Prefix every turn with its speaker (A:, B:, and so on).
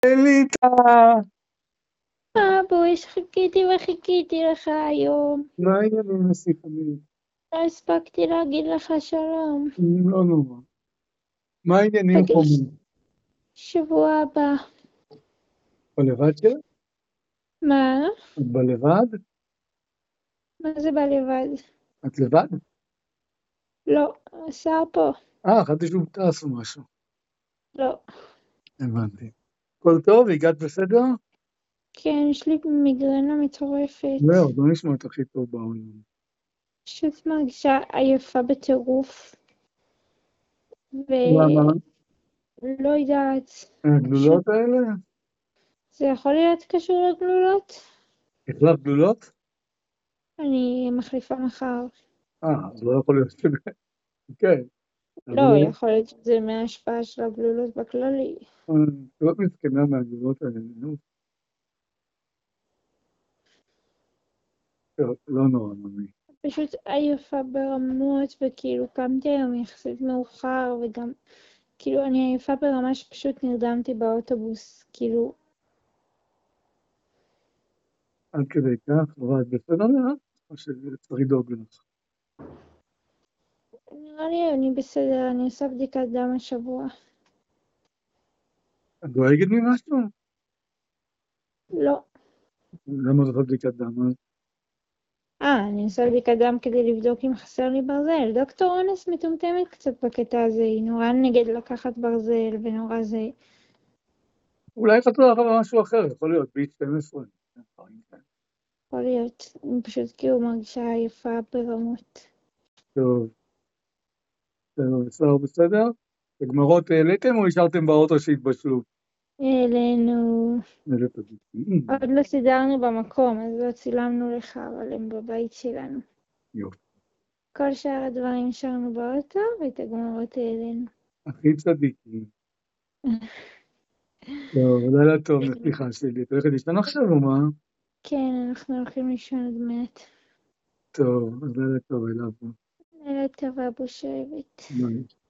A: אליטה,
B: אבוי, שחיכיתי וחיכיתי לך היום.
A: מה העניינים הסיפורים?
B: לא הספקתי להגיד לך שלום.
A: לא נורא. מה העניינים
B: תגיד,
A: חומים?
B: שבוע הבא.
A: בלבד שלה?
B: מה?
A: את בלבד?
B: מה זה בא לבד?
A: את לבד?
B: לא, השר פה.
A: חשבתי שהוא טס או משהו.
B: לא.
A: הבנתי. הכל טוב? הגעת בסדר?
B: כן, יש לי מיגרנה מטורפת.
A: לא, עוד לא נשמע את הכי טוב בעולם.
B: פשוט מרגישה עייפה בטירוף.
A: למה?
B: ולא יודעת.
A: הגלולות האלה?
B: זה יכול להיות קשור לגלולות?
A: החלף גלולות?
B: אני מחליפה מחר.
A: אז לא יכול להיות שזה. כן.
B: לא, יכול להיות שזה מההשפעה של הגלולות בכללי.
A: לא מסכנה מהגלולות האלה. נו. טוב, לא נורא, ממי.
B: פשוט עייפה ברמות, וכאילו קמתי היום יחסית מאוחר, וגם כאילו אני עייפה ברמה שפשוט נרדמתי באוטובוס, כאילו
A: עד כדי כך, אבל בסדר נראה, או שצריך לדאוג לך.
B: נראה לי אני בסדר, אני עושה בדיקת דם השבוע.
A: את דואגת ממשהו?
B: לא.
A: למה זאת בדיקת דם?
B: אני עושה בדיקת דם כדי לבדוק אם חסר לי ברזל. דוקטור אונס מטומטמת קצת בקטע הזה, היא נורא נגד לקחת ברזל ונורא זה.
A: אולי חתור לך במשהו אחר, יכול להיות B12.
B: יכול להיות, אני פשוט כאילו מרגישה עייפה ברמות.
A: טוב, בסדר? את הגמרות העליתם או השארתם באוטו שהתבשלו?
B: אלינו.
A: העלית אותי.
B: עוד לא סידרנו במקום, אז לא צילמנו לך, אבל הם בבית שלנו.
A: יופי.
B: כל שאר הדברים השארנו באוטו, ואת הגמרות העלינו.
A: הכי צדיקים. טוב, לילה טוב, נסיכה שלי. את הולכת לישון עכשיו או מה?
B: כן, אנחנו הולכים לישון עוד מעט.
A: טוב, אז לילה טוב, אליו.
B: לילה טוב, אבו שבט.
A: ביי.